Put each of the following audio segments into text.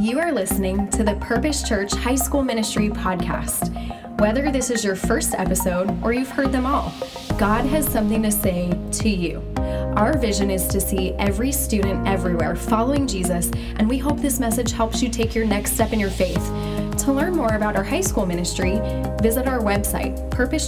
You are listening to the Purpose Church High School Ministry podcast. Whether this is your first episode or you've heard them all, God has something to say to you. Our vision is to see every student everywhere following Jesus, and we hope this message helps you take your next step in your faith. To learn more about our high school ministry, visit our website,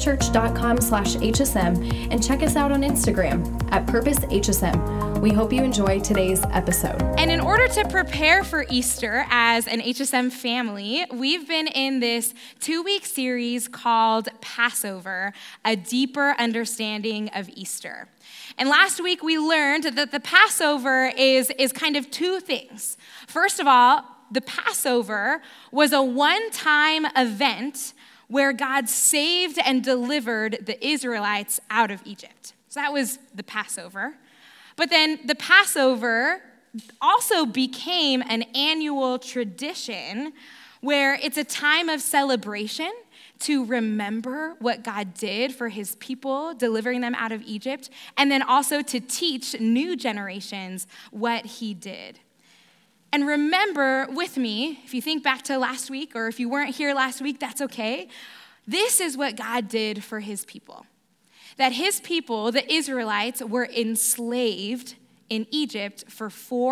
purposechurch.com/HSM, and check us out on Instagram at PurposeHSM. We hope you enjoy today's episode. And in order to prepare for Easter as an HSM family, we've been in this 2-week series called Passover, a deeper understanding of Easter. And last week we learned that the Passover is kind of two things. First of all, the Passover was a one-time event where God saved and delivered the Israelites out of Egypt. So that was the Passover. But then the Passover also became an annual tradition where it's a time of celebration to remember what God did for his people, delivering them out of Egypt, and then also to teach new generations what he did. And remember with me, if you think back to last week, or if you weren't here last week, that's okay. This is what God did for his people. That his people, the Israelites, were enslaved in Egypt for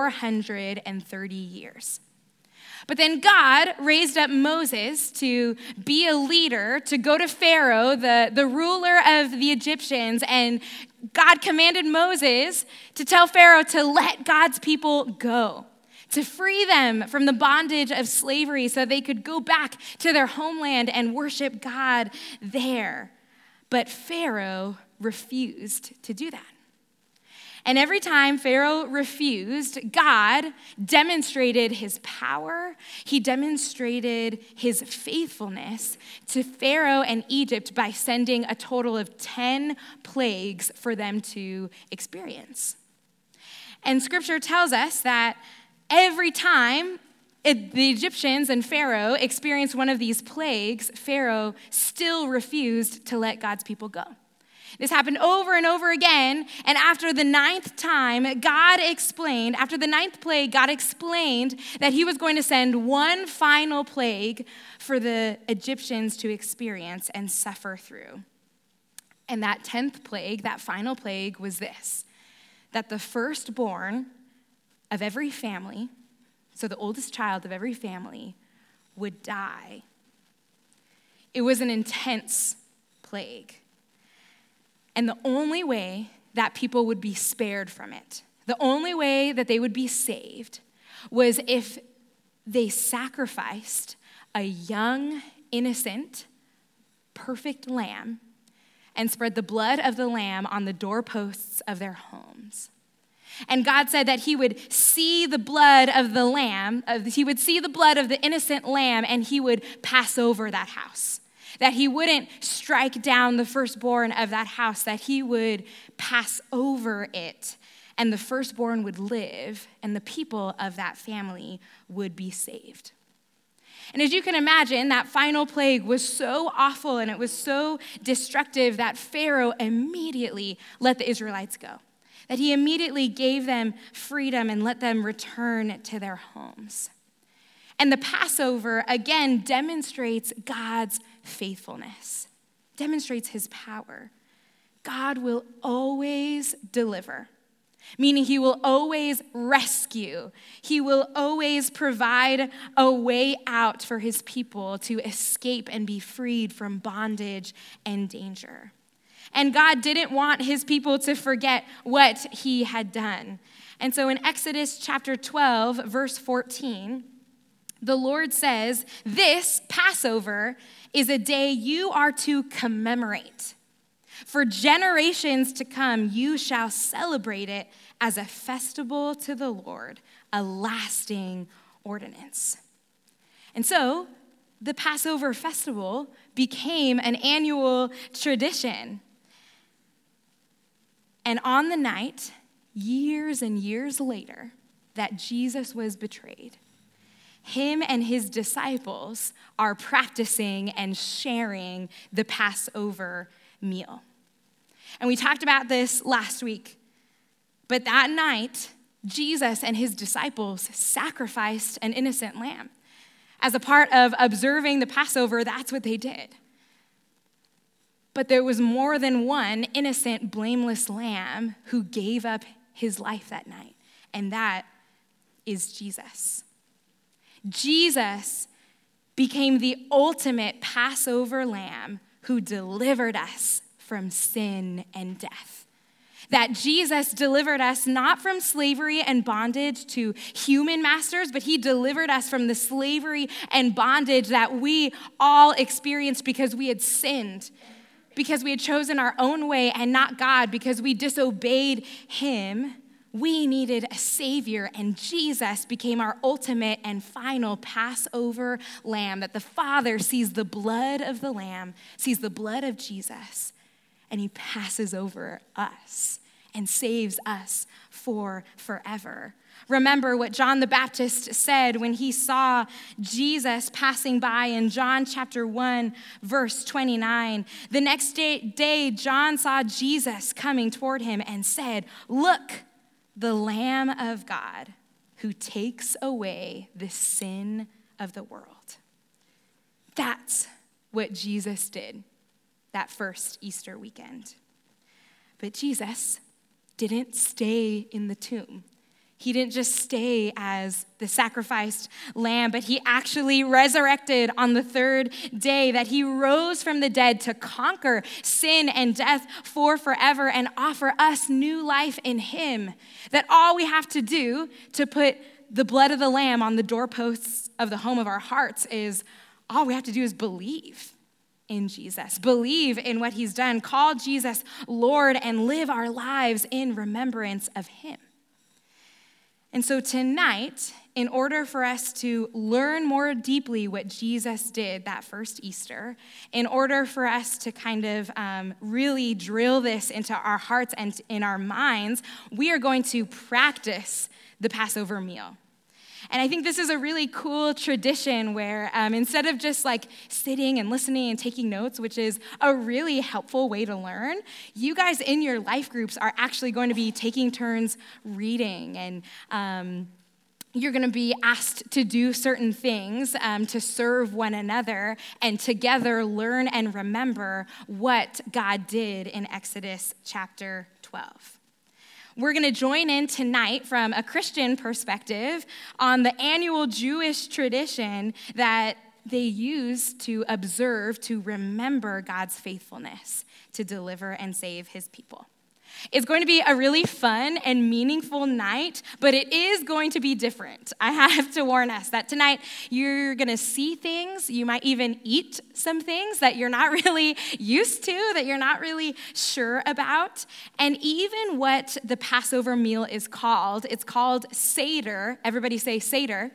430 years. But then God raised up Moses to be a leader, to go to Pharaoh, the ruler of the Egyptians, and God commanded Moses to tell Pharaoh to let God's people go, to free them from the bondage of slavery so they could go back to their homeland and worship God there. But Pharaoh refused to do that. And every time Pharaoh refused, God demonstrated his power. He demonstrated his faithfulness to Pharaoh and Egypt by sending a total of 10 plagues for them to experience. And scripture tells us that every time the Egyptians and Pharaoh experienced one of these plagues, Pharaoh still refused to let God's people go. This happened over and over again, and after the ninth plague, God explained that he was going to send one final plague for the Egyptians to experience and suffer through. And that 10th plague, that final plague, was this: that the firstborn of every family, so the oldest child of every family, would die. It was an intense plague. And the only way that people would be spared from it, the only way that they would be saved, was if they sacrificed a young, innocent, perfect lamb and spread the blood of the lamb on the doorposts of their homes. And God said that he would see the blood of the lamb, he would see the blood of the innocent lamb, and he would pass over that house. That he wouldn't strike down the firstborn of that house, that he would pass over it, and the firstborn would live, and the people of that family would be saved. And as you can imagine, that final plague was so awful and it was so destructive that Pharaoh immediately let the Israelites go. That he immediately gave them freedom and let them return to their homes. And the Passover, again, demonstrates God's faithfulness, demonstrates his power. God will always deliver, meaning he will always rescue. He will always provide a way out for his people to escape and be freed from bondage and danger. And God didn't want his people to forget what he had done. And so in Exodus chapter 12, verse 14, the Lord says, "This Passover is a day you are to commemorate. For generations to come, you shall celebrate it as a festival to the Lord, a lasting ordinance." And so the Passover festival became an annual tradition. And on the night, years and years later, that Jesus was betrayed, him and his disciples are practicing and sharing the Passover meal. And we talked about this last week, but that night, Jesus and his disciples sacrificed an innocent lamb. As a part of observing the Passover, that's what they did. But there was more than one innocent, blameless lamb who gave up his life that night, and that is Jesus. Jesus became the ultimate Passover lamb who delivered us from sin and death. That Jesus delivered us not from slavery and bondage to human masters, but he delivered us from the slavery and bondage that we all experienced because we had sinned, because we had chosen our own way and not God, because we disobeyed him. We needed a Savior, and Jesus became our ultimate and final Passover lamb, that the Father sees the blood of the Lamb, sees the blood of Jesus, and he passes over us and saves us for forever. Remember what John the Baptist said when he saw Jesus passing by in John chapter 1, verse 29. The next day, John saw Jesus coming toward him and said, "Look, the Lamb of God who takes away the sin of the world." That's what Jesus did that first Easter weekend. But Jesus didn't stay in the tomb. He didn't just stay as the sacrificed lamb, but he actually resurrected on the third day, that he rose from the dead to conquer sin and death for forever and offer us new life in him. That all we have to do to put the blood of the lamb on the doorposts of the home of our hearts is, all we have to do is believe in Jesus, believe in what he's done, call Jesus Lord, and live our lives in remembrance of him. And so tonight, in order for us to learn more deeply what Jesus did that first Easter, in order for us to kind of really drill this into our hearts and in our minds, we are going to practice the Passover meal. And I think this is a really cool tradition where instead of just like sitting and listening and taking notes, which is a really helpful way to learn, you guys in your life groups are actually going to be taking turns reading, and you're going to be asked to do certain things to serve one another and together learn and remember what God did in Exodus chapter 12. We're going to join in tonight from a Christian perspective on the annual Jewish tradition that they use to observe, to remember God's faithfulness to deliver and save his people. It's going to be a really fun and meaningful night, but it is going to be different. I have to warn us that tonight you're going to see things, you might even eat some things that you're not really used to, that you're not really sure about. And even what the Passover meal is called, it's called Seder. Everybody say Seder.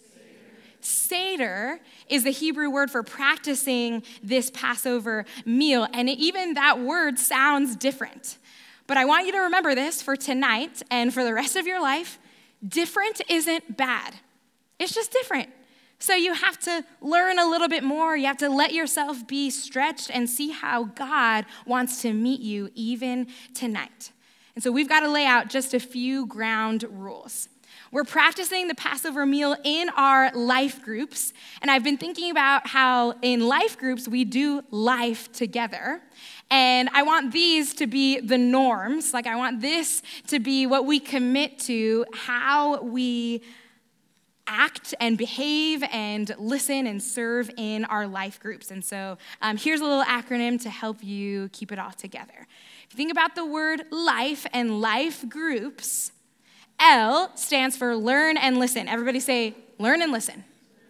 Seder is the Hebrew word for practicing this Passover meal, and even that word sounds different. But I want you to remember this for tonight and for the rest of your life. Different isn't bad. It's just different. So you have to learn a little bit more. You have to let yourself be stretched and see how God wants to meet you even tonight. And so we've got to lay out just a few ground rules. We're practicing the Passover meal in our life groups. And I've been thinking about how in life groups we do life together. And I want these to be the norms. Like I want this to be what we commit to, how we act and behave and listen and serve in our life groups. And so here's a little acronym to help you keep it all together. If you think about the word life and life groups, L stands for learn and listen. Everybody say learn and listen.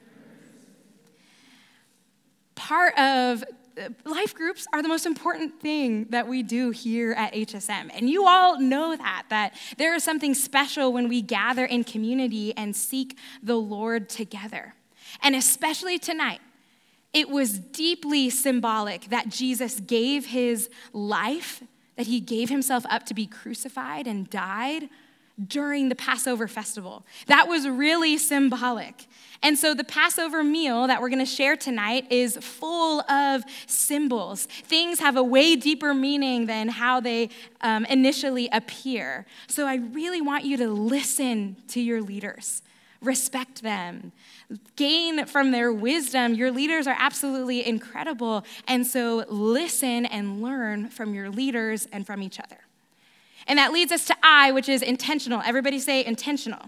Part of life groups are the most important thing that we do here at HSM. And you all know that there is something special when we gather in community and seek the Lord together. And especially tonight, it was deeply symbolic that Jesus gave his life, that he gave himself up to be crucified and died during the Passover festival. That was really symbolic. And so the Passover meal that we're going to share tonight is full of symbols. Things have a way deeper meaning than how they initially appear. So I really want you to listen to your leaders. Respect them. Gain from their wisdom. Your leaders are absolutely incredible. And so listen and learn from your leaders and from each other. And that leads us to I, which is intentional. Everybody say intentional.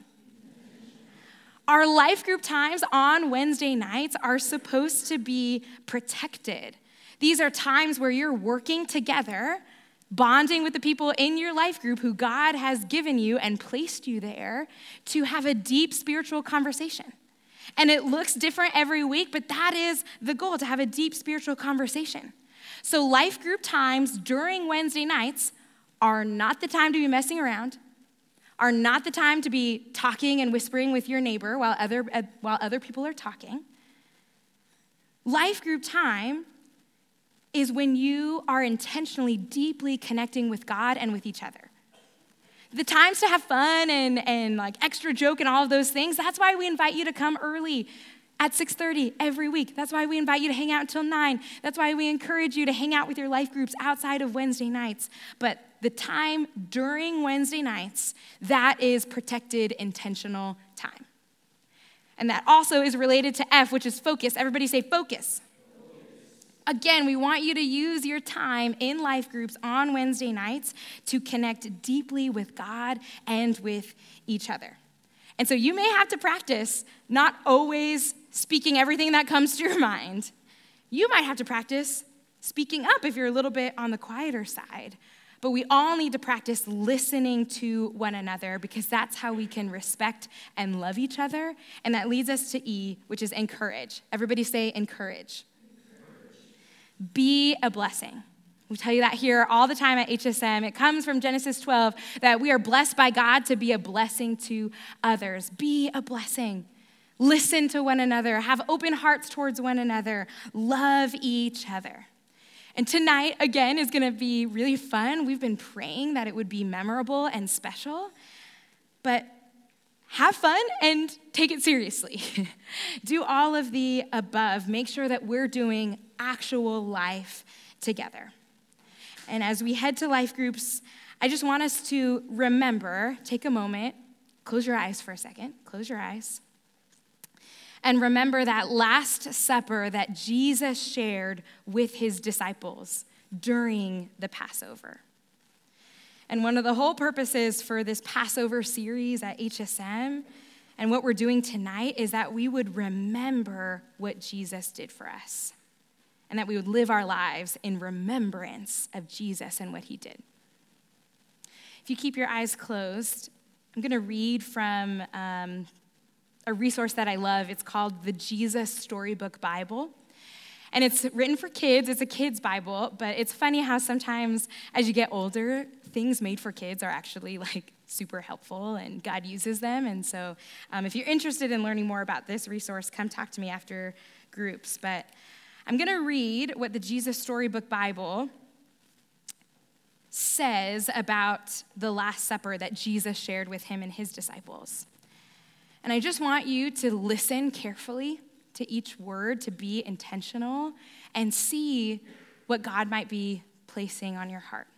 Our life group times on Wednesday nights are supposed to be protected. These are times where you're working together, bonding with the people in your life group who God has given you and placed you there to have a deep spiritual conversation. And it looks different every week, but that is the goal, to have a deep spiritual conversation. So life group times during Wednesday nights are not the time to be messing around, are not the time to be talking and whispering with your neighbor while other people are talking. Life group time is when you are intentionally, deeply connecting with God and with each other. The times to have fun and like extra joke and all of those things, that's why we invite you to come early at 6:30 every week. That's why we invite you to hang out until 9. That's why we encourage you to hang out with your life groups outside of Wednesday nights. But the time during Wednesday nights, that is protected, intentional time. And that also is related to F, which is focus. Everybody say focus. Again, we want you to use your time in life groups on Wednesday nights to connect deeply with God and with each other. And so you may have to practice not always speaking everything that comes to your mind. You might have to practice speaking up if you're a little bit on the quieter side. But we all need to practice listening to one another because that's how we can respect and love each other. And that leads us to E, which is encourage. Everybody say encourage. Be a blessing. We tell you that here all the time at HSM. It comes from Genesis 12 that we are blessed by God to be a blessing to others. Be a blessing. Listen to one another. Have open hearts towards one another. Love each other. And tonight, again, is going to be really fun. We've been praying that it would be memorable and special. But have fun and take it seriously. Do all of the above. Make sure that we're doing actual life together. And as we head to life groups, I just want us to remember, take a moment, close your eyes for a second, close your eyes, and remember that Last Supper that Jesus shared with his disciples during the Passover. And one of the whole purposes for this Passover series at HSM and what we're doing tonight is that we would remember what Jesus did for us and that we would live our lives in remembrance of Jesus and what he did. If you keep your eyes closed, I'm going to read from a resource that I love. It's called the Jesus Storybook Bible. And it's written for kids. It's a kid's Bible, but it's funny how sometimes as you get older, things made for kids are actually like super helpful and God uses them. And so if you're interested in learning more about this resource, come talk to me after groups. But I'm going to read what the Jesus Storybook Bible says about the Last Supper that Jesus shared with him and his disciples. And I just want you to listen carefully to each word, to be intentional, and see what God might be placing on your heart.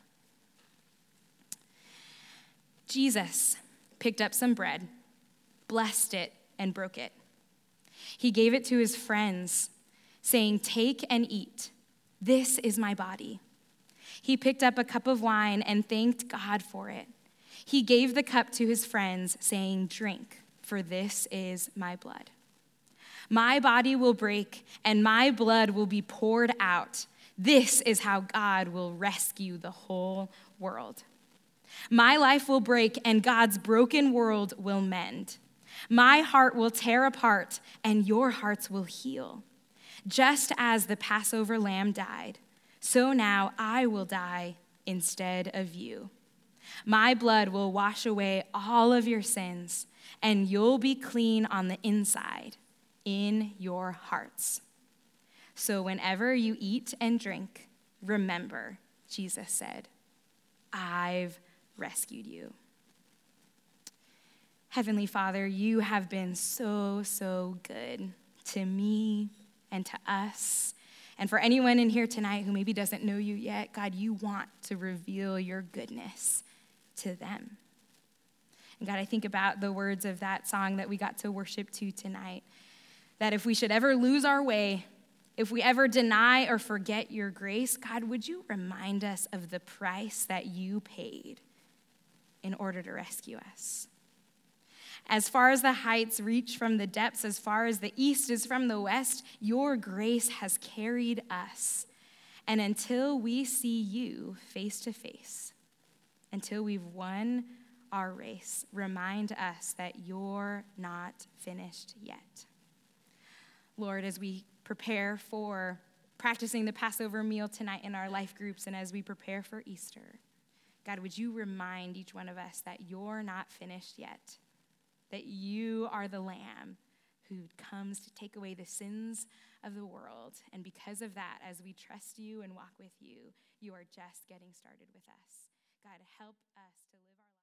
Jesus picked up some bread, blessed it, and broke it. He gave it to his friends, saying, "Take and eat. This is my body." He picked up a cup of wine and thanked God for it. He gave the cup to his friends, saying, "Drink. For this is my blood. My body will break, and my blood will be poured out. This is how God will rescue the whole world. My life will break, and God's broken world will mend. My heart will tear apart, and your hearts will heal. Just as the Passover lamb died, so now I will die instead of you. My blood will wash away all of your sins, and you'll be clean on the inside, in your hearts. So whenever you eat and drink, remember, Jesus said, I've rescued you." Heavenly Father, you have been so, so good to me and to us. And for anyone in here tonight who maybe doesn't know you yet, God, you want to reveal your goodness to them. And God, I think about the words of that song that we got to worship to tonight, that if we should ever lose our way, if we ever deny or forget your grace, God, would you remind us of the price that you paid in order to rescue us? As far as the heights reach from the depths, as far as the east is from the west, your grace has carried us. And until we see you face to face, until we've won our race, remind us that you're not finished yet. Lord, as we prepare for practicing the Passover meal tonight in our life groups and as we prepare for Easter, God, would you remind each one of us that you're not finished yet, that you are the Lamb who comes to take away the sins of the world. And because of that, as we trust you and walk with you, you are just getting started with us. God, help us.